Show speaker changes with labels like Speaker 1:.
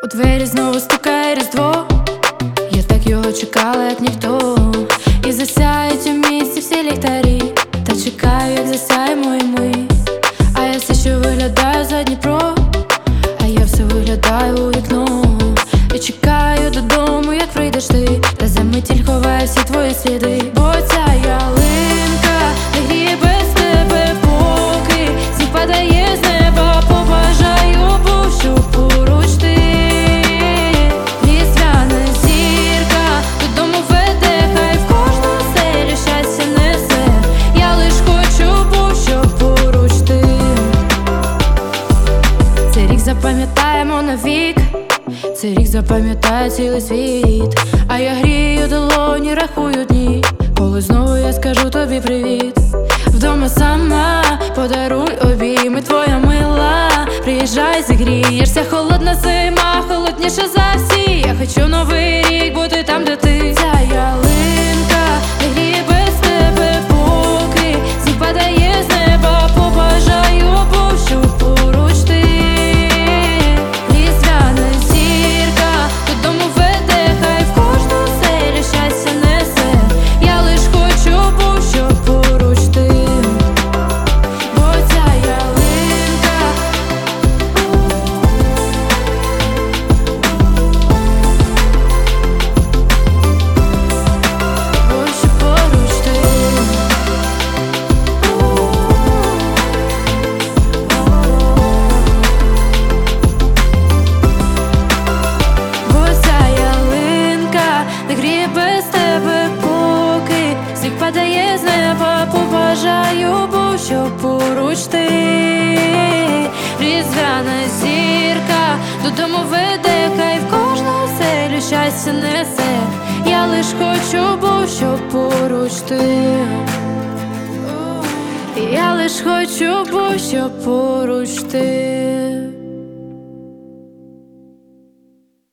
Speaker 1: У двері знову стукає Різдво. Я так його чекала, як ніхто. І засяють у місті всі ліхтарі. Та чекаю, як засяємо і ми. А я все ще виглядаю за Дніпро. А я все виглядаю у вікно. І чекаю додому, як прийдеш ти. Та за мить ховаю всі твої сліди. Бо ця ялинка не гріє без тебе, поки сніг падає з неба. Побажаю, щоб поруч ти. Різдвяна зірка додому веде, хай в кожну оселю щастя несе. Я лиш хочу, щоб поруч ти. Цей рік запам'ятаємо навік. Цей рік запам'ятає цілий світ. А я грію долоні, рахую дні, коли знову я скажу тобі привіт. Вдома сама, подаруй обійми, твоя мила. Приїжджай, зігрієшся, холодна зима, холодніша за всі. Я хочу новий рік бути там, де ти. Ця ялинка не гріє без тебе, поки сніг падає з неба. Побажаю, щоб поруч ти. Різдвяна зірка додому веде, хай в кожну оселю щастя несе. Я лиш хочу, щоб поруч ти. Бо ця ялинка, бо щоб поруч ти. Бо ця ялинка не гріє без тебе, поки сніг падає з неба. Побажаю, щоб поруч ти. Різдвяна зірка додому веде, хай в кожну оселю щастя несе. Я лиш хочу, щоб поруч ти. Я лиш хочу, щоб поруч ти.